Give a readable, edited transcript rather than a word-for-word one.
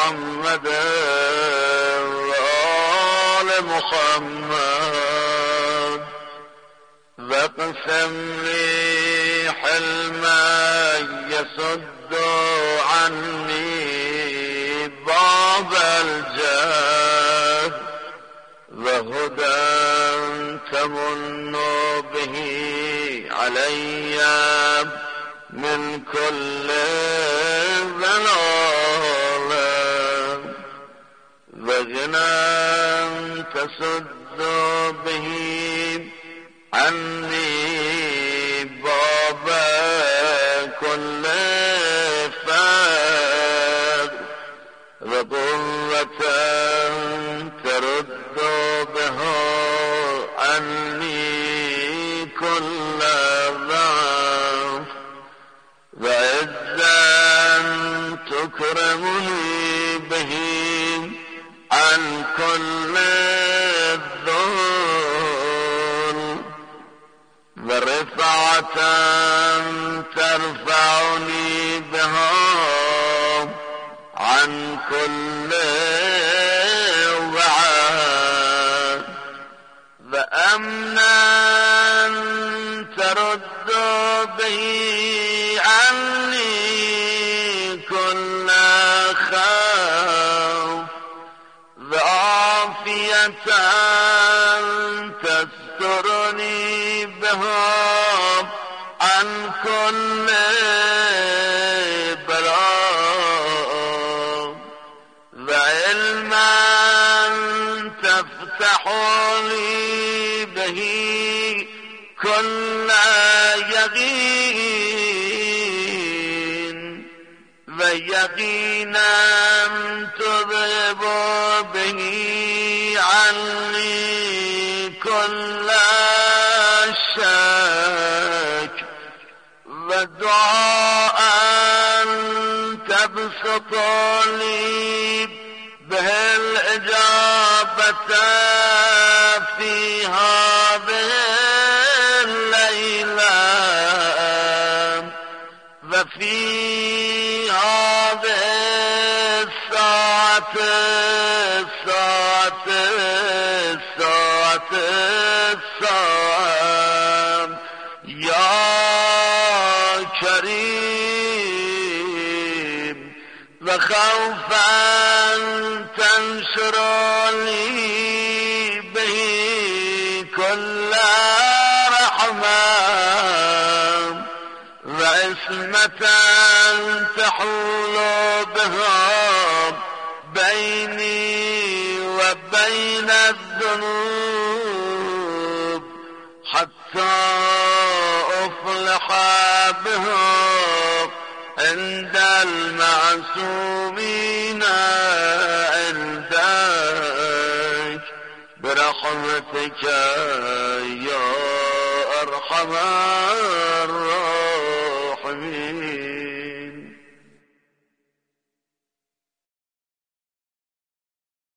محمد وآل محمد واقسم لي حلما يسد عني باب الجهد وهدى تمن به علي من كل ضلال وغنى تسد به عني باب كل فقر وقوة ترد بها عني كل ضعف وعزا تكرمني به عن كل الذل ورفعة ترفعني بها عن كل وعد وأمنا ترد به عني كل خوف وعافية تسترني بها عن كل بلاء وعلما تفتح لي به كل يقين ويقينا تذهب به عني كل شك ودعاء تبسط لي به الإجابة في هذه الليلة وفي هذه الساعة يا كريم وخوفا تنشر لي به كل رحمة وعصمة تحول بها بيني وبين الذنوب حتى أفلح بها عند المعصومين عندك برحمتك يا أرحم